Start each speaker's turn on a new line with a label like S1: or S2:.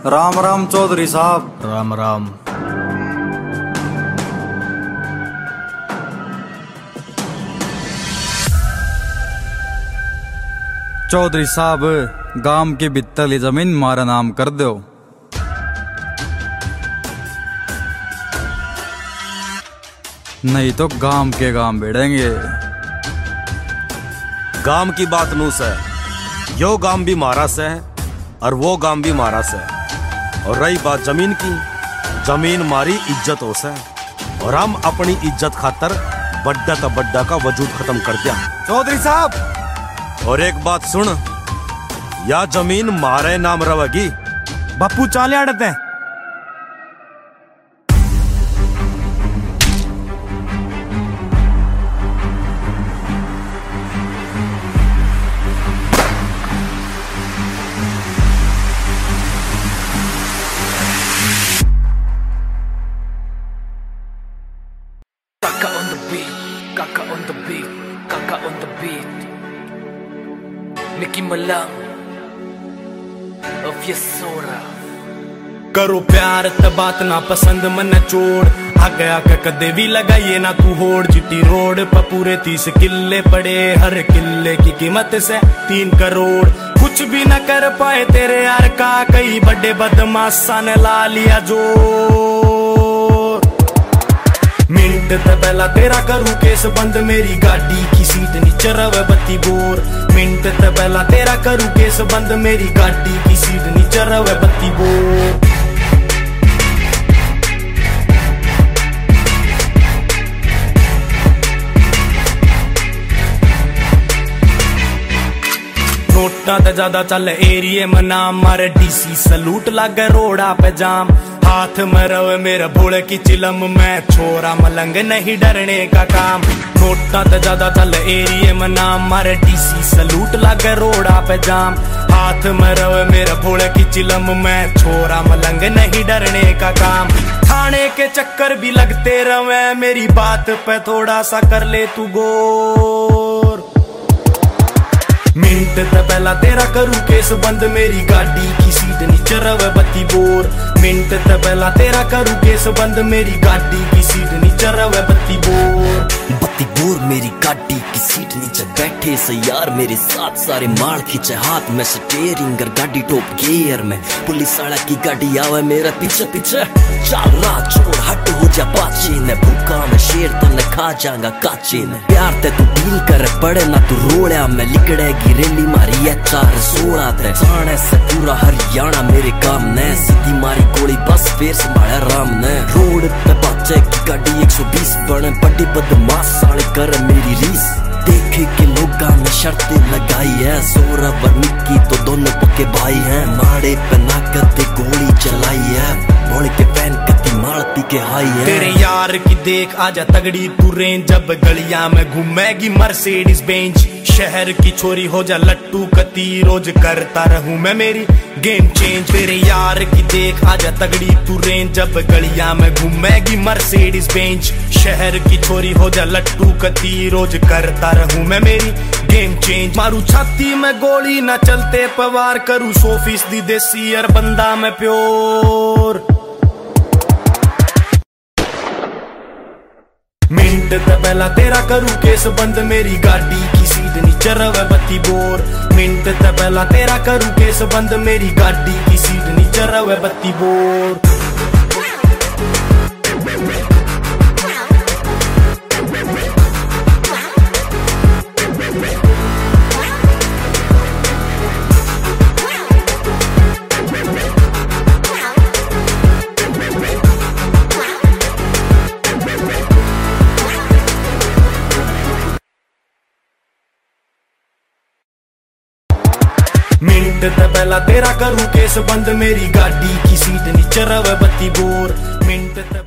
S1: राम राम चौधरी साहब।
S2: राम राम।
S1: चौधरी साहब, गांव के बित्तली जमीन मारा नाम कर दो। नहीं तो गांव के गांव बेड़ेंगे।
S3: गांव की बात नू से यो गांव भी मारा से और वो गांव भी मारा से। और रही बात जमीन की, जमीन मारी इज्जत हो से और हम अपनी इज्जत खातर बड्डा का बड्डा का वजूद खत्म कर दिया।
S1: चौधरी साहब,
S3: और एक बात सुन, या जमीन मारे नाम रवेगी।
S2: बापू चाले आड़ते हैं।
S4: Kaka on the beat, Kaka on the beat, Kaka on the beat. Mickey Malang of Yasora.
S2: करो प्यार त बात ना पसंद मन छोड़, आगे आके कदे भी लगाइए ना तू होड़। चिट्टी रोड पर पूरे 30 किल्ले पड़े, हर किल्ले की कीमत से 3 करोड़। कुछ भी ना कर पाए तेरे यार का, कई बड़े बदमाशा ने ला लिया जोर। मिनट ते पहला तेरा करूं केस बंद, मेरी गाड़ी की सीट नीचे रवे बत्ती बोर। मिनट ते पहला तेरा करूं केस बंद, मेरी गाड़ी की सीट नीचे रवे बत्ती बोर। नोटा ते ज्यादा चल एरिए में नाम, मारे डीसी सलूट लागे रोड़ा पे जाम। हाथ में रवे मेरा भोले की चिलम में, छोरा मलंग नहीं डरने का काम। नोटा ते ज्यादा चल एरिए में नाम, मारे डीसी सलूट लागे रोड़ा पे जाम। हाथ में रवे मेरा भोले की चिलम में, छोरा मलंग नहीं डरने का काम। थाने के चक्कर भी लगते रवे, मेरी बात पे थोड़ा सा कर ले तू गौर। मिनट ते पहला तेरा करूं केस बंद, मेरी गाड़ी की सीट नीचे रवे बत्ती बोर। मिनट ते पहला तेरा करूं केस बंद, मेरी गाड़ी की सीट नीचे रवे बत्ती बोर।
S5: बत्ती बोर मेरी गाड़ी की सीट नीचे बैठे से यार मेरे साथ सारे मार खींचे, हाथ में स्टीयरिंग और गाड़ी टॉप गियर में। पुलिस वाला की गाड़ी आवे मेरा पीछे पीछे, चल रहा छोड़ हट हो जा पाचे ने। भूखा में शेर तो न खा जाऊंगा काचे ने। प्यार ते तू डील कर पड़े ना तू रोड़ा में, लिकड़ेगी रैली मारी है 416 थे। साने से पूरा हरियाणा मेरे काम ने, सीधी मारी गोली बस फिर संभाला राम ने। रोड पे बच्चे की गाड़ी 120 बने, बड़ी बदमाश साले कर मेरी रीस। देखे के लोगा ने शर्तें लगाई है, सौरभ और मिक्की तो दोनों पक्के भाई हैं। मारे पे ना कते गोली चलाई है, भोले के फैन कती मारती के हाई है।
S2: तेरे यार की देख आजा तगड़ी तू रेंज, जब गलियां में घूमेगी मर्सिडीज बेंच। शहर की छोरी हो जा लट्टू कती, रोज करता रहूं मैं मेरी गेम चेंज। तेरे यार की देख आजा तगड़ी तू रेंज, जब गलियां में घूमेगी मर्सिडीज बेंच। शहर की छोरी हो जा लट्टू कती, रोज करता रहूं मैं मेरी गेम चेंज। मारू छाती में गोली ना चलते पवार, करूं 100% देसी और बंदा में प्योर। मिनट ते पहला तेरा करूं केस बंद, मेरी गाड़ी की सीट नीचे रवे बत्ती बोर। मिनट ते पहला तेरा करूं केस बंद, मेरी गाड़ी की सीट नीचे रवे बत्ती बोर। मिनट ते पहला तेरा करूं केस बंद, मेरी गाड़ी की सीट नीचे रवे बत्ती बोर। मिनट